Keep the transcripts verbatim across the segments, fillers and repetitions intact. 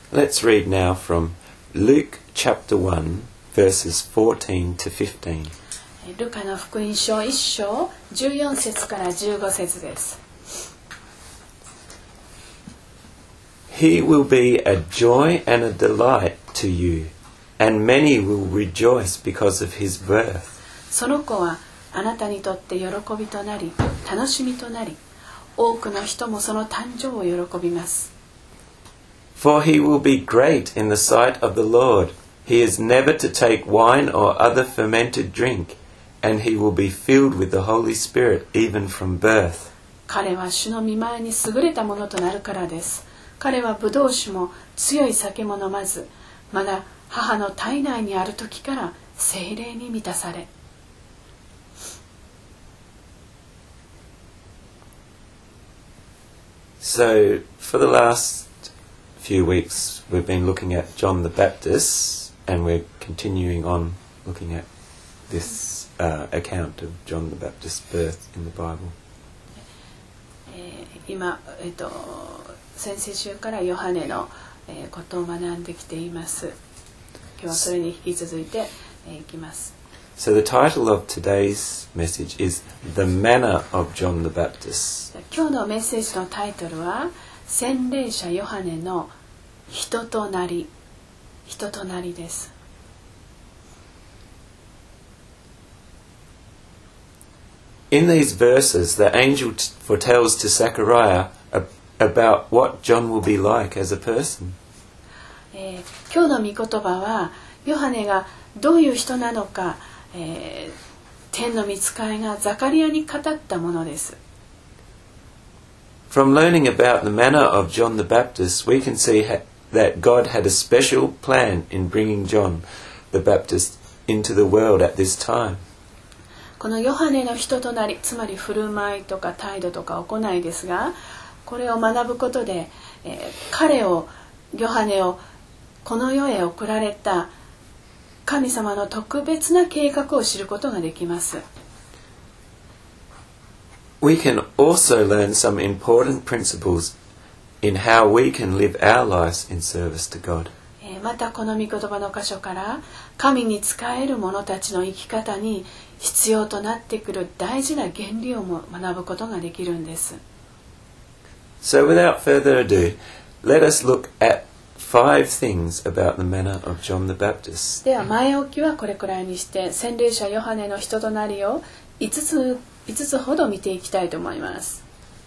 Let's read now from Luke chapter one, verses fourteen to fifteen. ルカの福音書いっ章じゅうよん節からじゅうご節です。 He will be a joy and a delight to you, and many will rejoice because of his birth. その子はあなたにとって喜びとなり、楽しみとなり、多くの人もその誕生を喜びます。 For he will be great in the sight of the Lord. He is never to take wine or other fermented drink, and he will be filled with the Holy Spirit even from birth. 彼は主の御前に優れたものとなるからです。彼はブドウ酒も強い酒も飲まず、まだ母の体内にある時から聖霊に満たされ。 So, for the last few weeks, we've been looking at John the Baptist, and we're continuing on looking at this uh, account of John the Baptist's birth in the Bible. えー、今、えっと、先々週からヨハネの、えー、ことを学んできています。今日はそれに引き続いて、えー、いきます。 So the title of today's message is The Manner of John the Baptist. 今日のメッセージのタイトルは洗礼者ヨハネの人となり、人となりです。 In these verses, the angel foretells to Zechariah about what John will be like as a person. えー、今日の御言葉はヨハネがどういう人なのか、えー、天の御使いがザカリアに語ったものです。 From learning about the manner of John the Baptist, we can see ha- that God had a special plan in bringing John the Baptist into the world at this time. このヨハネの人となり、つまり振る舞いとか態度とか行いですが、これを学ぶことで、えー、彼をヨハネをこの世へ送られた神様の特別な計画を知ることができます。 We can also learn some important principles in how we can live our lives in service to God. またこの御言葉の箇所から神に仕える者たちの生き方に必要となってくる大事な原理をも学ぶことができるんです。 So without further ado, let us look at five things about the manner of John the Baptist. では前置きはこれくらいにして洗礼者ヨハネの人となりを5つ、5つほど見ていきたいと思います。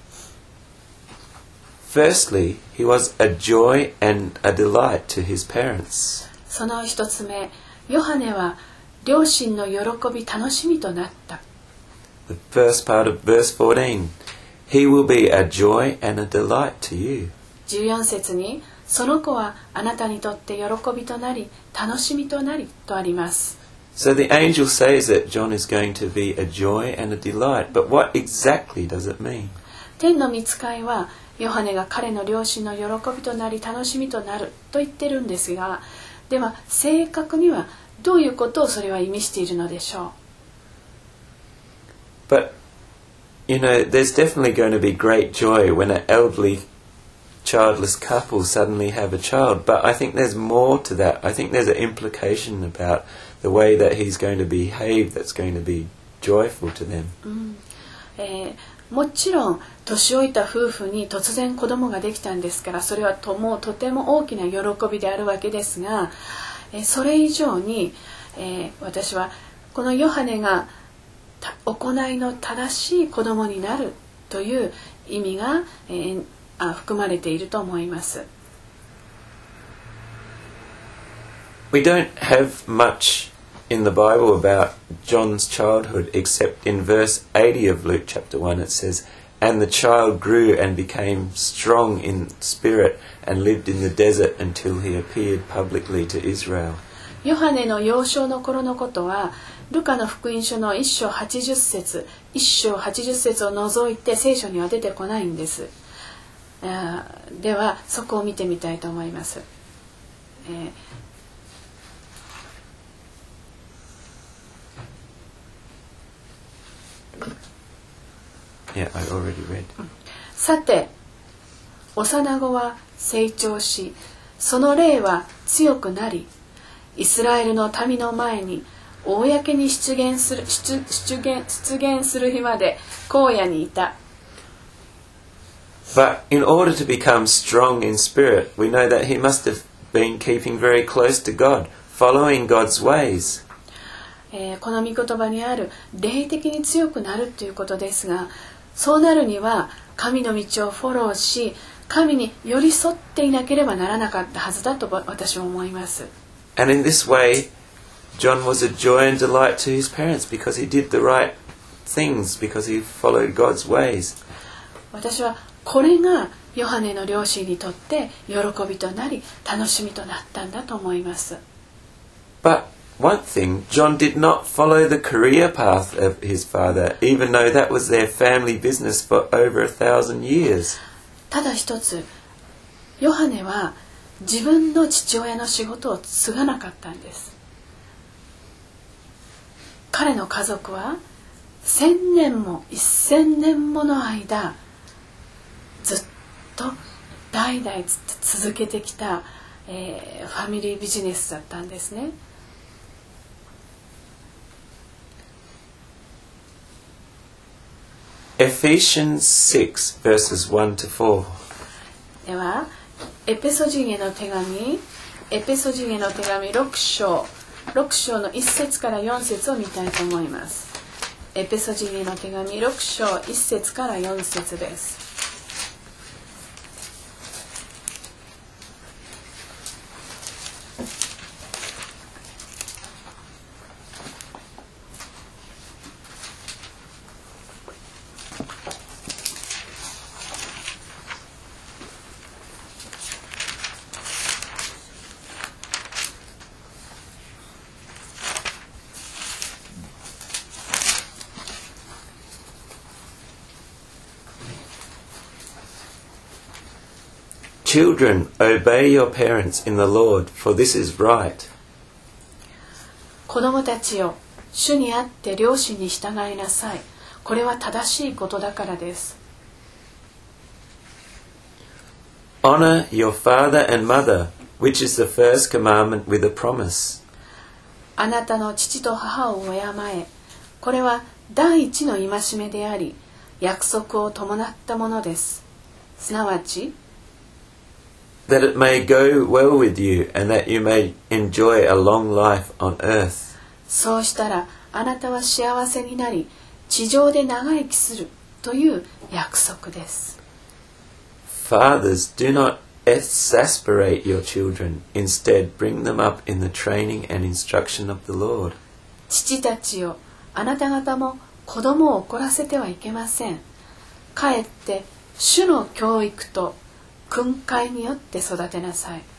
Firstly, he was a joy and a delight to his parents. その一つ目、ヨハネは両親の喜び楽しみとなった。 The first part of verse fourteen, he will be a joy and a delight to you. じゅうよん節にその子はあなたにとって喜びとなり楽しみとなりとあります。 So the angel says that John is going to be a joy and a delight, but what exactly does it mean? 天の御使いはヨハネが彼の両親の喜びとなり楽しみとなると言ってるんですが、では正確にはどういうことをそれは意味しているのでしょう。But, you know, there's definitely going to be great joy when an elderly childless couple suddenly have a child, but I think there's more to that. I think there's an implication about the way that he's going to behave that's going to be joyful to them. うんえー、もちろん年老いた夫婦に突然子供ができたんですから、それはともとても大きな喜びであるわけですが、えー、それ以上に、えー、私はこのヨハネが行いの正しい子供になるという意味が、えーあ含まれていると思います。 We don't have much in the Bible about John's childhood except in verse eighty of Luke chapter one it says, And the child grew and became strong in spirit and lived in the desert until he appeared publicly to Israel. ヨハネの幼少の頃のことはルカの福音書のいっ章はちじゅっ節、いっ章はちじゅっ節を除いて聖書には出てこないんです。ではそこを見てみたいと思います。えー yeah, I already read. さて幼子は成長しその霊は強くなり、イスラエルの民の前に公に出現する、出、出現、出現する日まで荒野にいた。 But in order to become strong in spirit, we know that he must have been keeping very close to God, following God's ways. えー、この御言葉にある霊的に強くなるということですが、そうなるには神の道をフォローし、神に寄り添っていなければならなかったはずだと私は思います。 And in this way, John was a joy and delight to his parents because he did the right things, because he followed God's ways. 私はこれがヨハネの両親にとって喜びとなり楽しみとなったんだと思います。 But one thing, John did not follow the career path of his father, even though that was their family business for over a thousand years. ただ一つ、ヨハネは自分の父親の仕事を継がなかったんです。彼の家族は千年も一千年もの間ずっと代々続けてきた、えー、ファミリービジネスだったんですね。 Ephesians six verses one to four. ではエペソ人への手紙エペソ人への手紙ろく章ろく章のいっ節からよん節を見たいと思います。エペソ人への手紙ろく章いっ節からよん節です。 Children, obey your parents in the Lord, for this is right. 子供たちよ、主にあって両親に従いなさい。これは正しいことだからです。 Honor your father and mother, which is the first commandment with a promise. あなたの父と母を敬え。これは第一の戒めであり、約束を伴ったものです。すなわち、 that it may go well with you and that you may enjoy a long life on earth. そうしたらあなたは幸せになり、地上で長生きするという約束です。 Fathers, do not exasperate your children. Instead, bring them up in the training and instruction of the Lord. 父たちよ、あなた方も子供を怒らせてはいけません。かえって主の教育と訓戒によって育てなさい。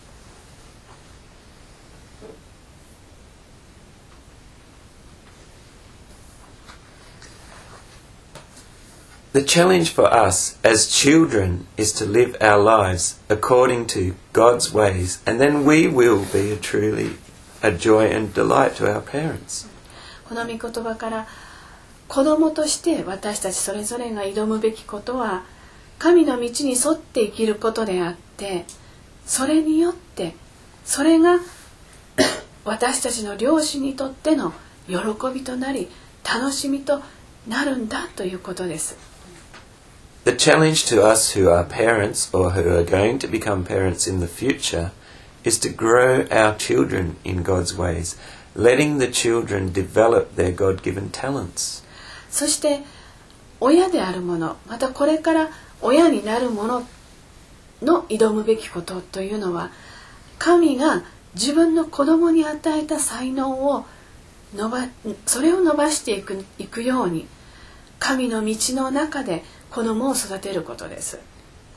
The challenge for us as children is to live our lives according to God's ways, and then we will be a truly a joy and delight to our parents. この御言葉から子供として私たちそれぞれが挑むべきことは神の道に沿って生きることであって、それによってそれが私たちの両親にとっての喜びとなり楽しみとなるんだということです。 The challenge to us who are parents or who are going to become parents in the future is to grow our children in God's ways, letting the children develop their God-given talents. そして親である者、またこれから親になる者の挑むべきことというのは、神が自分の子供に与えた才能を伸ば、それを伸ばしていく、いくように神の道の中で子供を育てることです。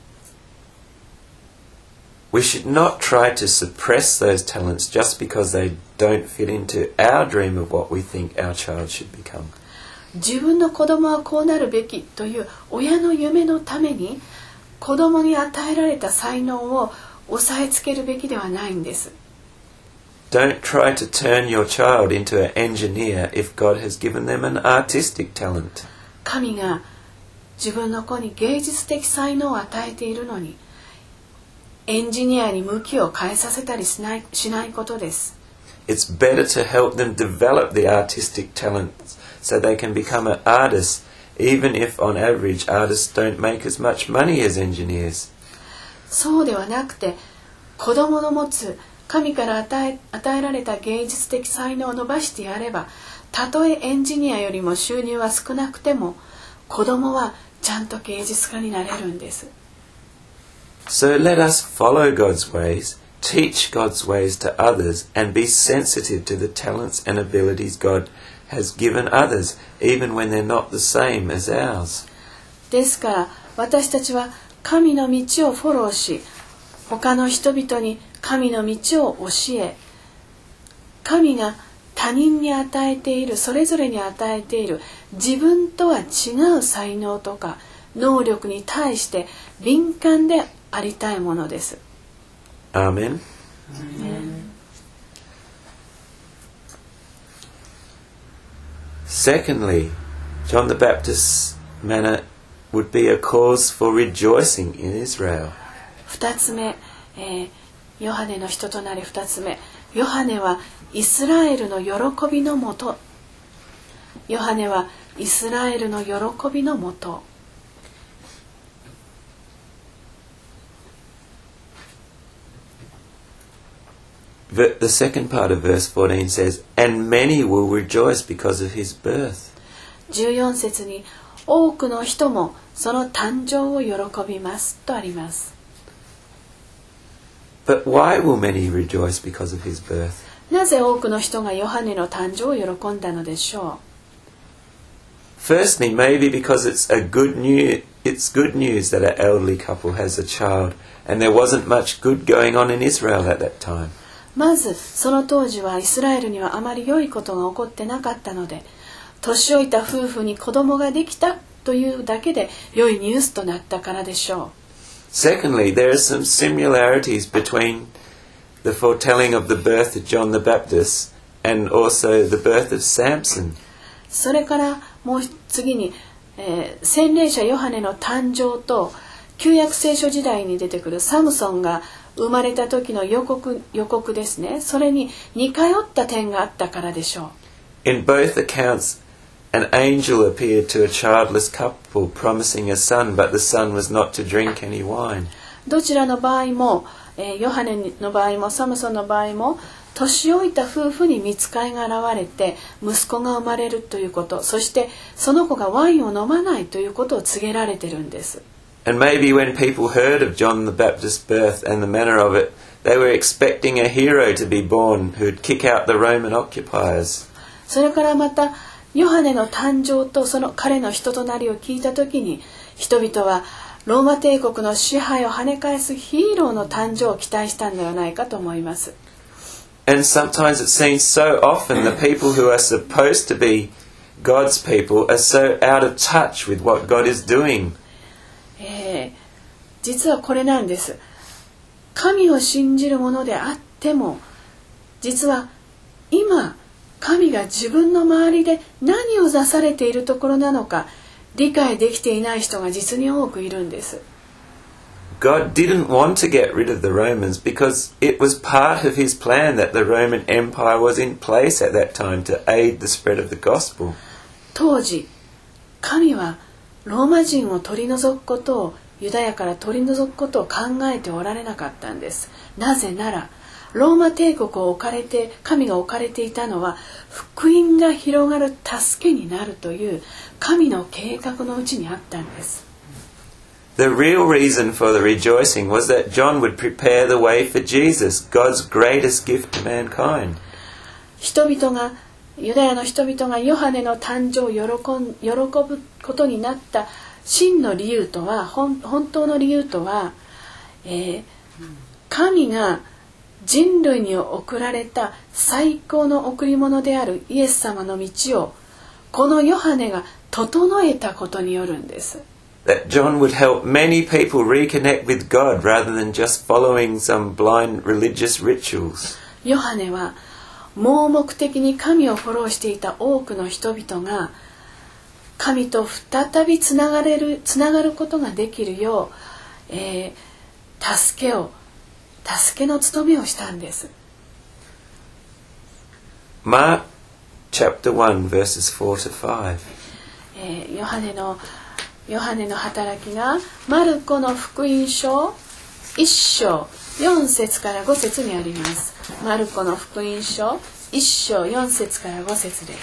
We should not try to suppress those talents just because they don't fit into our dream of what we think our child should become. 自分の子供はこうなるべきという親の夢のために子供に与えられた才能を押さえつけるべきではないんです。 Don't try to turn your child into an engineer if God has given them an artistic talent. 神が自分の子に芸術的才能を与えているのに、 エンジニアに向きを変えさせたりしない、しないことです。 It's better to help them develop the artistic talents so they can become an artist, even if on average artists don't make as much money as engineers. そうではなくて、子供の持つ神から与え、与えられた芸術的才能を伸ばしてやれば、たとえエンジニアよりも収入は少なくても、子供はちゃんと芸術家になれるんです。 So let us follow God's ways, teach God's ways to others, and be sensitive to the talents and abilities God has given others, even when they're not the same as ours. ですから私たちは神の道をフォローし、他の人々に神の道を教え、神が他人に与えている、それぞれに与えている自分とは違う才能とか能力に対して敏感でありたいものです。 Amen. Secondly, John the Baptist's manner would be a cause for rejoicing in Israel. 二つ目、えー、ヨハネの人となり二つ目、ヨハネはイスラエルの喜びのもと。ヨハネはイスラエルの喜びのもと。 The second part of verse fourteen says, "And many will rejoice because of his birth." じゅうよん節に多くの人もその誕生を喜びますとあります。 But why will many rejoice because of his birth? なぜ多くの人がヨハネの誕生を喜んだのでしょう。Firstly, maybe because it's a good news. It's good news that an elderly couple has a child, and there wasn't much good going on in Israel at that time. まずその当時はイスラエルにはあまり良いことが起こってなかったので、年老いた夫婦に子供ができたというだけで良いニュースとなったからでしょう。 Secondly, there are some similarities between the foretelling of the birth of John the Baptist and also the birth of Samson. それからもう次に、えー、洗礼者ヨハネの誕生と旧約聖書時代に出てくるサムソンが生まれた時の予告、予告ですね。それに似通った点があったからでしょう。In both accounts, an angel appeared to a childless couple promising a son, but the son was not to drink any wine. どちらの場合も、えー、ヨハネの場合もサムソンの場合も、年老いた夫婦に御使いが現れて息子が生まれるということ、そしてその子がワインを飲まないということを告げられてるんです。 And maybe when people heard of John the Baptist's birth and the manner of it, they were expecting a hero to be born who'd kick out the Roman occupiers. それからまたヨハネの誕生とその彼の人となりを聞いたときに、人々はローマ帝国の支配を跳ね返すヒーローの誕生を期待したんではないかと思います。 And sometimes it seems so often the people who are supposed to be God's people are so out of touch with what God is doing. えー、実はこれなんです。神を信じるものであっても、実は今神が自分の周りで何をなされているところなのか理解できていない人が実に多くいるんです。 God didn't want to get rid of the Romans because it was part of his plan that the Roman Empire was in place at that time to aid the spread of the gospel. 当時、神はローマ人を取り除くことを、ユダヤから取り除くことを考えておられなかったんです。なぜなら、ローマ帝国を置かれて、神が置かれていたのは、福音が広がる助けになるという神の計画のうちにあったんです。 The real reason for the rejoicing was that John would prepare the way for Jesus, God's greatest gift to mankind. 人々が、ユダヤの人々がヨハネの誕生を喜ん、喜ぶことになった真の理由とは、本, 本当の理由とは、えー、神が人類に送られた最高の贈り物であるイエス様の道をこのヨハネが整えたことによるんです。 That John would help many people reconnect with God rather than just following some blind religious rituals. ヨハネは盲目的に神をフォローしていた多くの人々が神と再びつながれる、つながることができるよう、えー、助けを助けの務めをしたんです。 Mark chapter one verses four to five. えー、ヨハネのヨハネの働きがマルコの福音書一章四節から五節にあります。マルコの福音書一章四節から五節です。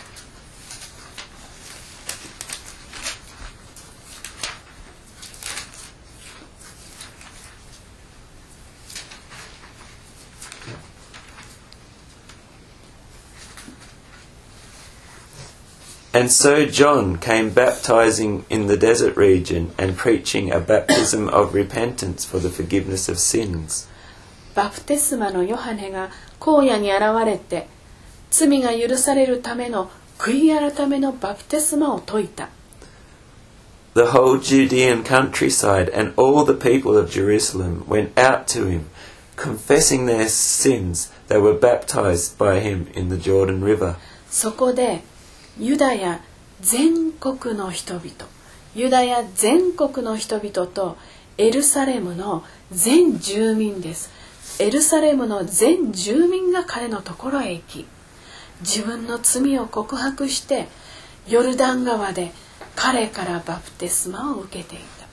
And so John came baptizing in the desert region and preaching a baptism of repentance for the forgiveness of sins. バプテスマのヨハネが荒野に現れて罪が許されるための悔い改めのバプテスマを説いた。 The whole Judean countryside and all the people of Jerusalem went out to him, confessing their sins. They were baptized by him in the Jordan River. そこでユダヤ全国の人々、ユダヤ全国の人々とエルサレムの全住民です。エルサレムの全住民が彼のところへ行き、自分の罪を告白してヨルダン川で彼からバプテスマを受けていた。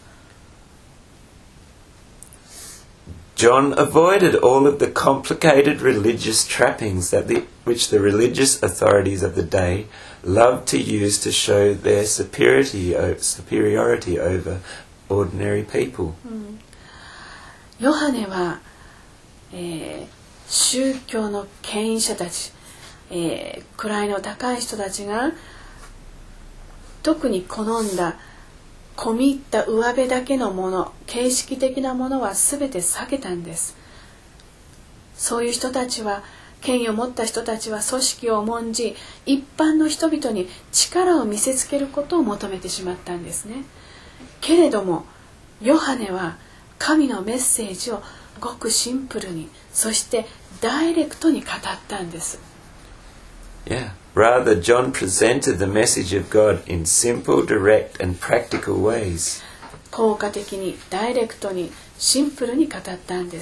John avoided all of the complicated religious trappings that the, which the religious authorities of the day loved to use to show their superiority, superiority over ordinary people. うん、ヨハネは、えー、宗教の権威者たち、えー、位の高い人たちが特に好んだ込み入った上辺だけのもの、形式的なものは全て避けたんです。そういう人たちは、権威を持った人たちは組織を重んじ、一般の人々に力を見せつけることを求めてしまったんですね。けれどもヨハネは神のメッセージをごくシンプルに、そしてダイレクトに語ったんです。 Yeah. Rather, John presented the message of God in simple, direct, and practical ways. 効果的に、ダイレクトに、シンプルに語ったんです。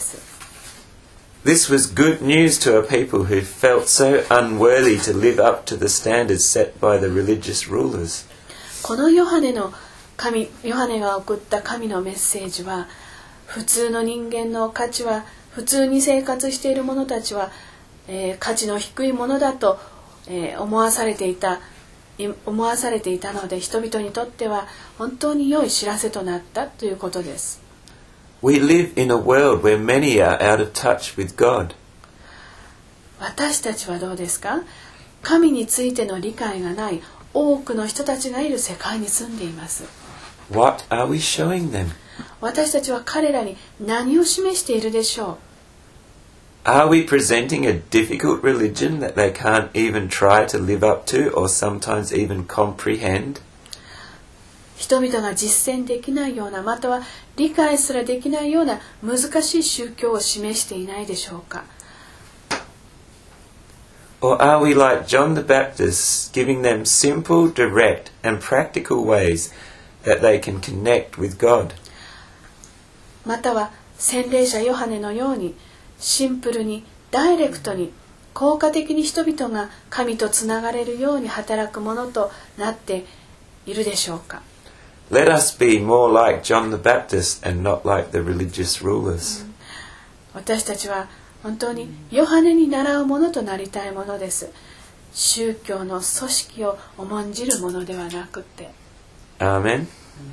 This was good news to a people who felt so unworthy to live up to the standards set by the religious rulers. このヨハネの神、ヨハネが送った神のメッセージは、普通の人間の価値は、普通に生活している者たちは、えー、価値の低いものだとえー、思わされていた思わされていたので、人々にとっては本当に良い知らせとなったということです。 We live in a world where many are out of touch with God. 私たちはどうですか？神についての理解がない多くの人たちがいる世界に住んでいます。 What are we showing them? 私たちは彼らに何を示しているでしょう ？Are we presenting a difficult religion that they can't even try to live up to or sometimes even comprehend? 人々が実践できないような、または理解すらできないような難しい宗教を示していないでしょうか？ Or are we like John the Baptist, giving them simple, direct and practical ways that they can connect with God? または洗礼者ヨハネのようにシンプルにダイレクトに効果的に人々が神とつながれるように働くものとなっているでしょうか？ Let us be more like John the Baptist and not like the religious rulers. 私たちは本当にヨハネに倣うものとなりたいものです。宗教の組織を重んじるものではなくて。 Amen.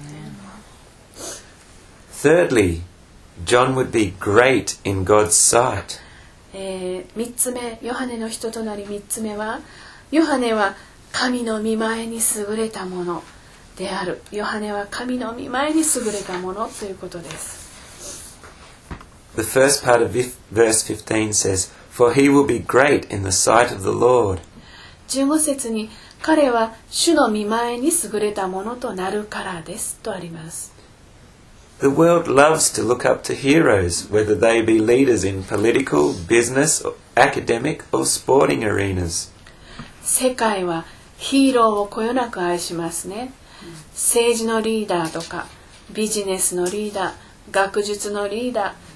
Thirdly, John would be great in God's sight. えー、三つ目、ヨハネの人となり三つ目は、ヨハネは神の御前に優れたものである。ヨハネは神の御前に優れたものということです。 The first part of verse fifteen says, "For he will be great in the sight of the Lord." じゅうご節に、彼は主の御前に優れたものとなるからですとあります。 The world loves to look up to heroes, whether they be leaders in political, business, academic or sporting arenas. 世界はヒーローをこよなく愛しますね。政治のリーダーとか、ビジネスのリーダー、学術のリーダー、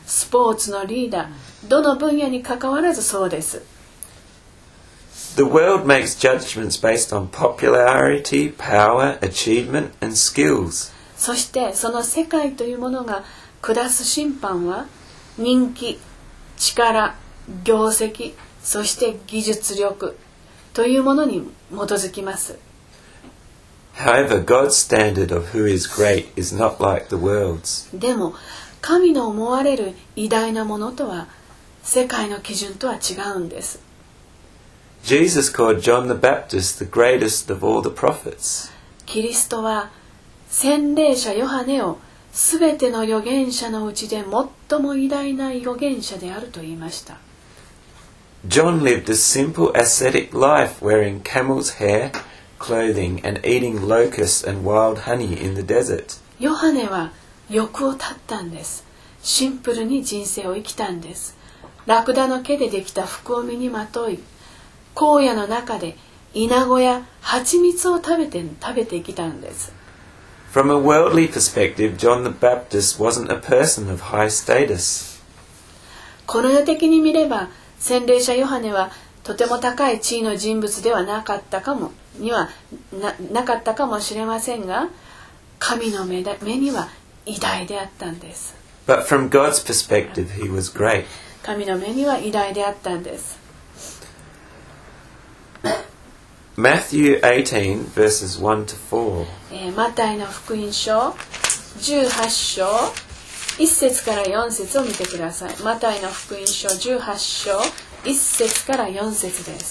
スポーツのリーダー、どの分野に関わらずそうです。 The world makes judgments based on popularity, power, achievement, and skills. そしてその世界というものが下す審判は人気、力、業績、そして技術力というものに基づきます。 However, God's standard of who is great is not like the world's. でも神の思われる偉大なものとは世界の基準とは違うんです。 Jesus called John the Baptist the greatest of all the prophets. キリストは洗礼者ヨハネをすべての預言者のうちで最も偉大な預言者であると言いました。 John lived a simple ascetic life, wearing camel's hair, clothing, and eating locusts and wild honey in the desert. ヨハネは欲を絶ったんです。シンプルに人生を生きたんです。ラクダの毛でできた服を身にまとい、荒野の中でイナゴや蜂蜜を食べて食べて生きたんです。 From a worldly perspective, John the Baptist wasn't a person of high status. この世的に見れば、洗礼者ヨハネはとても高い地位の人物ではなかったかもには な, なかったかもしれませんが、神の 目, だ目には偉大であったんです。 But from God's perspective, he was great. 神の目には偉大であったんです。 Matthew eighteen, verses one to four. えー、マタイの福音書じゅうはち章いっ節からよん節を見てください。マタイの福音書じゅうはち章いっ節からよん節です。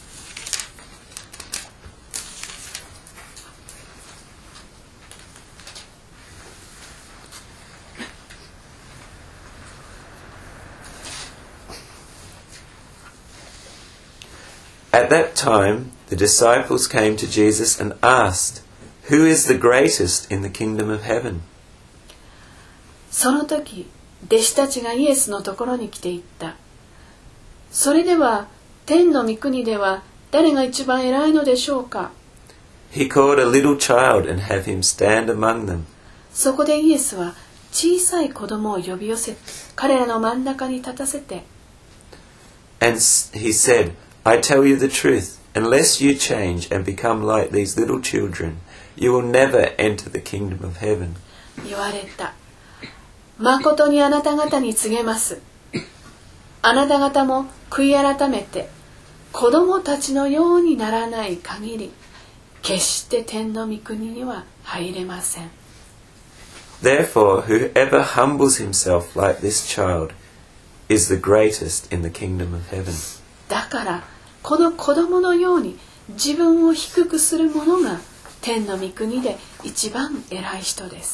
At that time, the disciples came to Jesus and asked, "Who is the greatest in the kingdom of heaven?" その時、弟子たちがイエスのところに来て言った。それでは、天の御国では誰が一番偉いのでしょうか。 He called a little child and had him stand among them. そこでイエスは小さい子供を呼び寄せ、彼らの真ん中に立たせて、 And he said, "I tell you the truth, unless you change and become like these little children, you will never enter the kingdom of heaven." 言われた。誠にあなた方に告げます。あなた方も悔い改めて子供たちのようにならない限り、決して天の御国には入れません。 Therefore, whoever humbles himself like this child is the greatest in the kingdom of heaven. だからこの子供のように自分を低くする者が天の御国で一番偉い人です。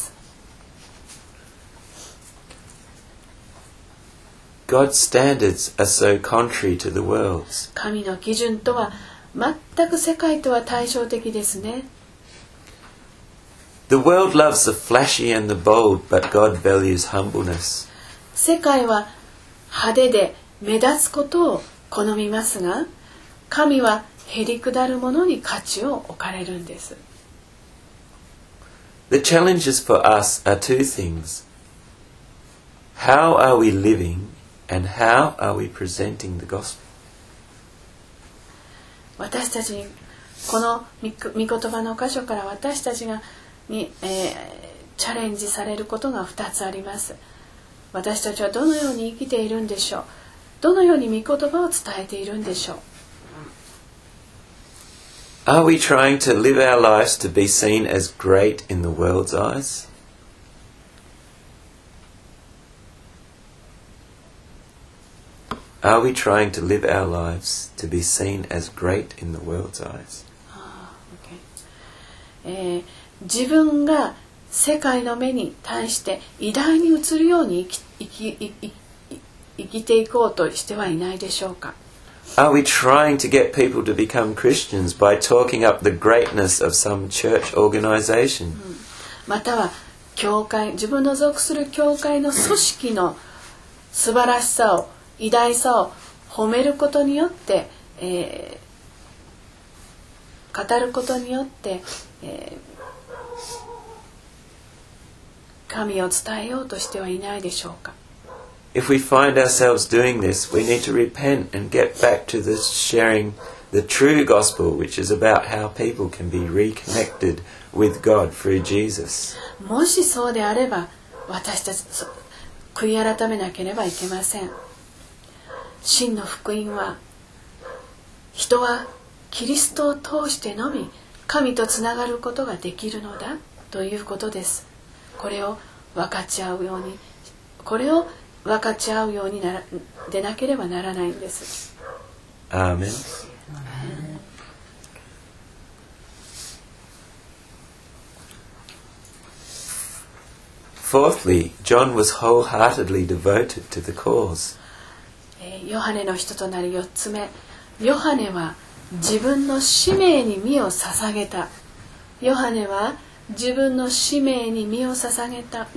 God's standards are so contrary to the world's. 神の基準とは全く世界とは対照的ですね。 The world loves the flashy and the bold, but God values humbleness. 世界は派手で目立つことを好みますが、神はへりくだるものに価値を置かれるんです。 The challenges for us are two things. How are we living and how are we presenting the gospel? 私たちにこの御言葉の箇所から私たちがに、えー、チャレンジされることがふたつあります。私たちはどのように生きているんでしょう。どのように御言葉を伝えているんでしょう。 Are we trying to live our lives to be seen as great in the world's eyes? Are we trying to live our lives to be seen as great in the world's eyes? あー、okay。えー、自分が世界の目に対して偉大に映るように生き、生き、生き、生きていこうとしてはいないでしょうか。 Are we trying to get people to become Christians by talking up the greatness of some church organization? または教会、自分の属する教会の組織の素晴らしさを、偉大さを褒めることによって、えー、語ることによって、えー、神を伝えようとしてはいないでしょうか。 if we find ourselves doing this, we need to repent and get back to the sharing the true gospel, which is about how people can be reconnected with God through Jesus. もしそうであれば、私たち悔い改めなければいけません。真の福音は、人はキリストを通してのみ神とつながることができるのだということです。これを分かち合うように、これを分かち合うようにならでなければならないんです。 アーメン。Fourthly, John was wholeheartedly devoted to the cause. ヨハネの人となりよっつ目、ヨハネは自分の使命に身を捧げた。ヨハネは自分の使命に身を捧げた。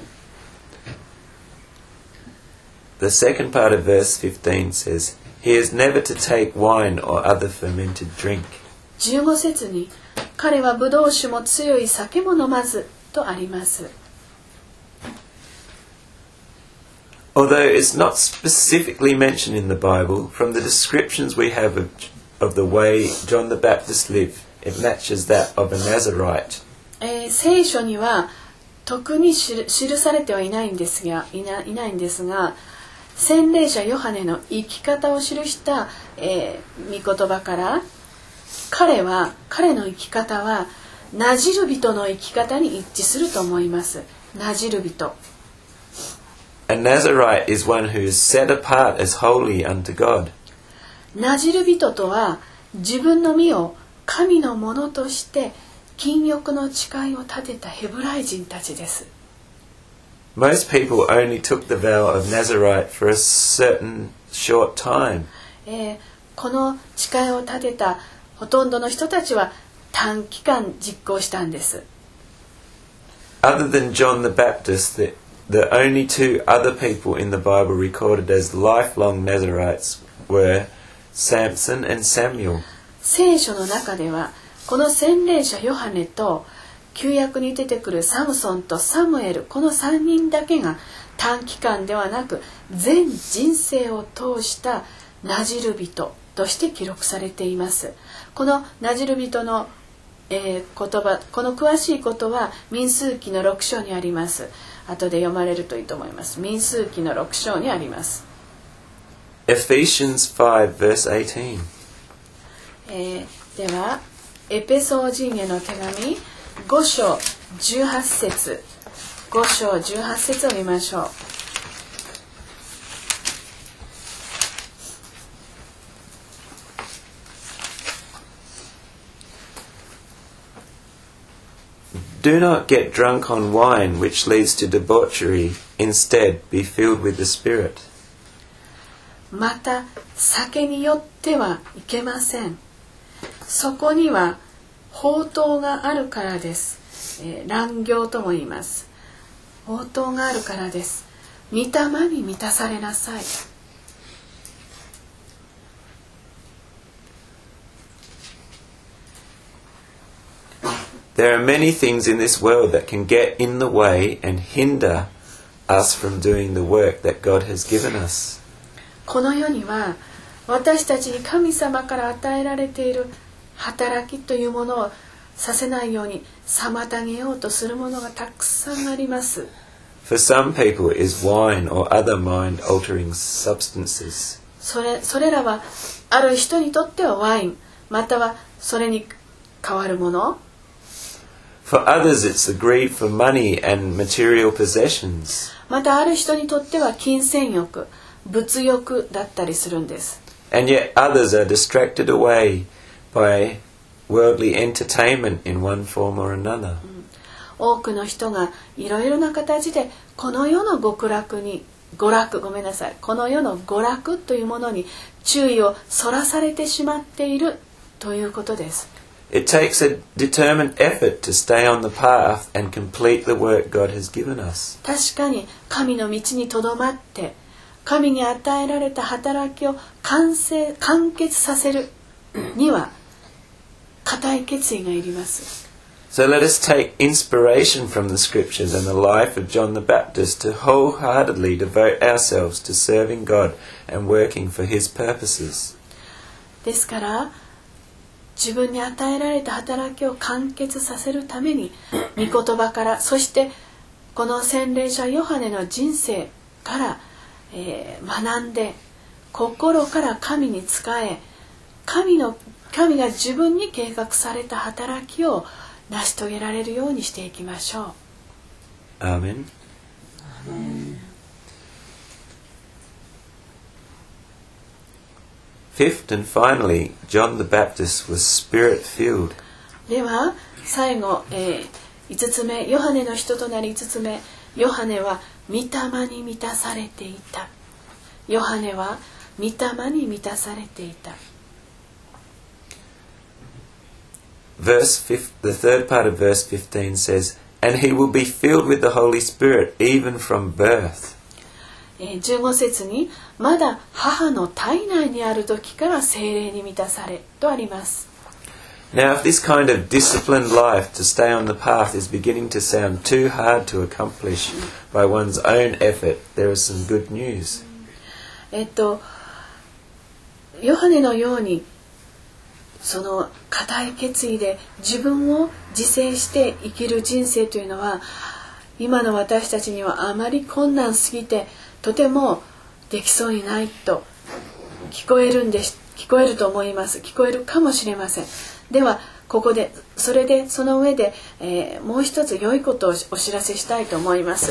The second part of verse fifteen says, He is never to take wine or other fermented drink. じゅうご節に、彼はブドウ酒も強い酒も飲まずとあります。 Although it's not specifically mentioned in the Bible, from the descriptions we have of, of the way John the Baptist lived, it matches that of a Nazarite. えー、聖書には特に記されてはいないんですが、いな、いないんですが、洗礼者ヨハネの生き方を記した、えー、御言葉から、彼は彼の生き方はナジル人の生き方に一致すると思います。ナジル人。 A Nazarite is one who is set apart as holy unto God. ナジル人とは自分の身を神のものとして禁欲の誓いを立てたヘブライ人たちです。 Most people only took the vow of Nazarite for a certain short time. えー、この誓いを立てたほとんどの人たちは短期間実行したんです。 Other than John the Baptist, the, the only two other people in the Bible recorded as lifelong Nazarites were Samson and Samuel. 聖書の中ではこの洗礼者ヨハネと旧約に出てくるサムソンとサムエル、このさんにんだけが短期間ではなく全人生を通したナジル人として記録されています。このナジル人の、えー、言葉、この詳しいことは民数記のろく章にあります。後で読まれるといいと思います。民数記のろく章にあります。 Ephesians five verse eighteen. えー、ではエペソー人への手紙ご章じゅうはち節、ご章じゅうはち節を見ましょう。 Do not get drunk on wine, which leads to debauchery. Instead, be filled with the Spirit. また酒によってはいけません。そこには放蕩があるからです。えー、乱行とも言います。放蕩があるからです。御霊に満たされなさい。 There are many things in this world that can get in the way and hinder us from doing the work that God has given us. この世には私たちに神様から与えられている働きというものをさせないように妨げようとするものがたくさんあります。 For some people is wine or other mind-altering substances. それ、それらはある人にとってはワイン、またはそれに代わるもの。 For others it's the greed for money and material possessions. またある人にとっては金銭欲、物欲だったりするんです。 And yet others are distracted away by worldly entertainment in one form or another. 多くの人がいろいろな形でこの世の極楽に娯楽ごめんなさいこの世の娯楽というものに注意をそらされてしまっているということです。 It takes a determined effort to stay on the path and complete the work God has given us. 確かに神の道にとどまって神に与えられた働きを完成完結させるには固い決意がいります。 So let us take inspiration from the scriptures and the life of John the Baptist to wholeheartedly devote ourselves to serving God and working for His purposes. ですから自分に与えられた働きを完結させるために御言葉からそしてこの洗礼者ヨハネの人生から、えー、学んで心から神に仕え神の神が自分に計画された働きを成し遂げられるようにしていきましょう。 アーメン。Fifth and finally, John the Baptist was spirit-filled. では最後、えー、いつつめヨハネの人となりいつつめヨハネは御霊に満たされていた。ヨハネは御霊に満たされていた。 Verse fifth, the third part of verse fifteen says, "And he will be filled with the Holy Spirit even from birth." じゅうご節にまだ母の体内にある時から聖霊に満たされとあります。 Now, if this kind of disciplined life to stay on the path is beginning to sound too hard to accomplish by one's own effort, there is some good news. えっとヨハネのようにその固い決意で自分を自制して生きる人生というのは今の私たちにはあまり困難すぎてとてもできそうにないと聞こえるんです聞こえると思います聞こえるかもしれません。ではここでそれでその上で、えー、もう一つ良いことをお知らせしたいと思います。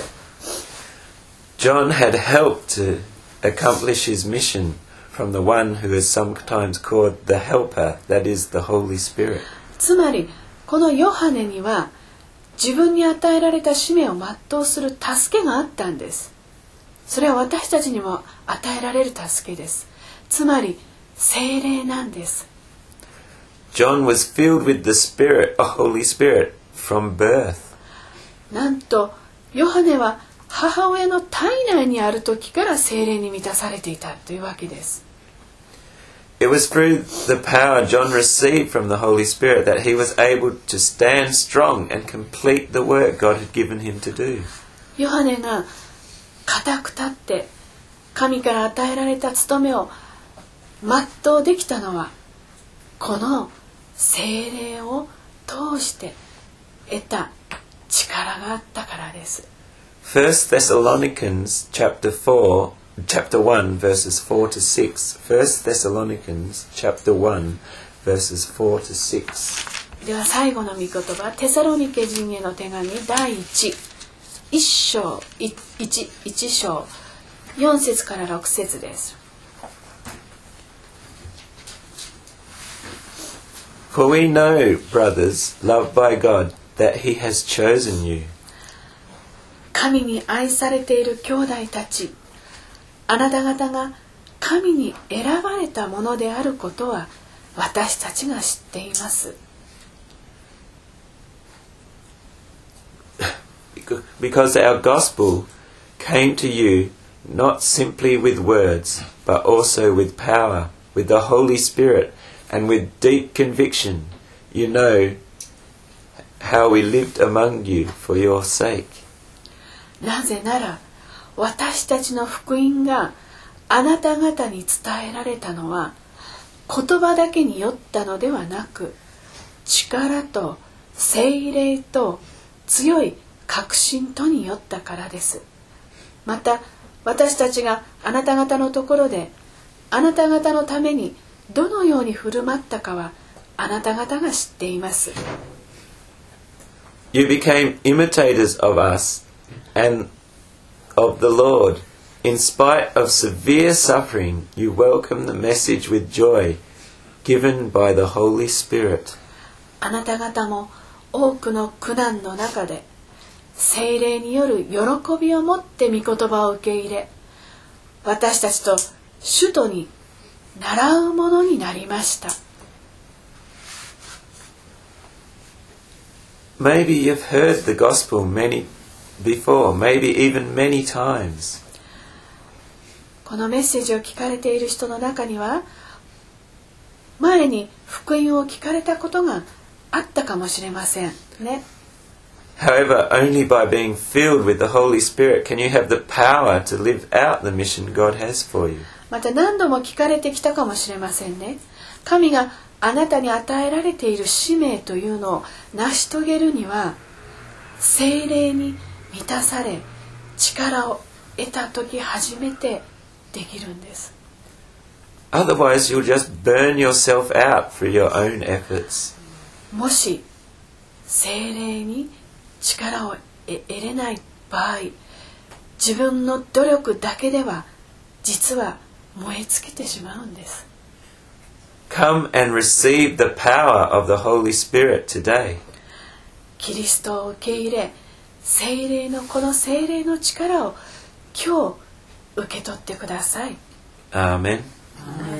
John had helped to accomplish his mission from the one who is sometimes called the helper, that is the Holy Spirit. つまりこのヨハネには自分に与えられた使命を全うする助けがあったんです。それは私たちにも与えられる助けです。つまり聖霊なんです。 John was filled with the Spirit, a Holy Spirit, from birth. なんとヨハネは母親の体内にある時から聖霊に満たされていたというわけです。 It was through the power John received from the Holy Spirit that he was able to stand strong and complete the work God had given him to do. ヨハネが固く立って神から与えられた務めを全うできたのはこの聖霊を通して得た力があったからです。 First Thessalonians chapter four, chapter one, verses four to six. First Thessalonians chapter one, verses four to six. では最後の御言葉、テサロニケ人への手紙第一一章一一章四節から六節です。 For we know, brothers, loved by God, that He has chosen you. 神に愛されている兄弟たち、あなた方が神に選ばれたものであることは私たちが知っています。 Because our gospel came to you not simply with words, but also with power, with the Holy Spirit, and with deep conviction. You know how we lived among you for your sake. なぜなら私たちの福音があなた方に伝えられたのは言葉だけによったのではなく力と聖霊と強い確信とによったからです。また私たちがあなた方のところであなた方のためにどのように振る舞ったかはあなた方が知っています。 You became imitators of us and of the Lord. In spite of severe suffering, you welcome the message with joy given by the Holy Spirit. あなた方も多くの苦難の中で聖霊による喜びを持って御言葉を受け入れ私たちと主とに習うものになりました。 Maybe you've heard the gospel many before, maybe even many times. このメッセージを聞かれている人の中には前に福音を聞かれたことがあったかもしれませんね。 However, only by being filled with the Holy Spirit can you have the power to live out the mission God has for you. また何度も聞かれてきたかもしれませんね。神があなたに与えられている使命というのを成し遂げるには、聖霊に満たされ力を得た時初めてできるんです。 Otherwise, you'll just burn yourself out for your own efforts. もし聖霊に力を得れない場合、自分の努力だけでは実は燃え尽きてしまうんです。 Come and receive the power of the Holy Spirit today. キリストを受け入れ、聖霊のこの聖霊の力を今日受け取ってください。 Amen. Amen.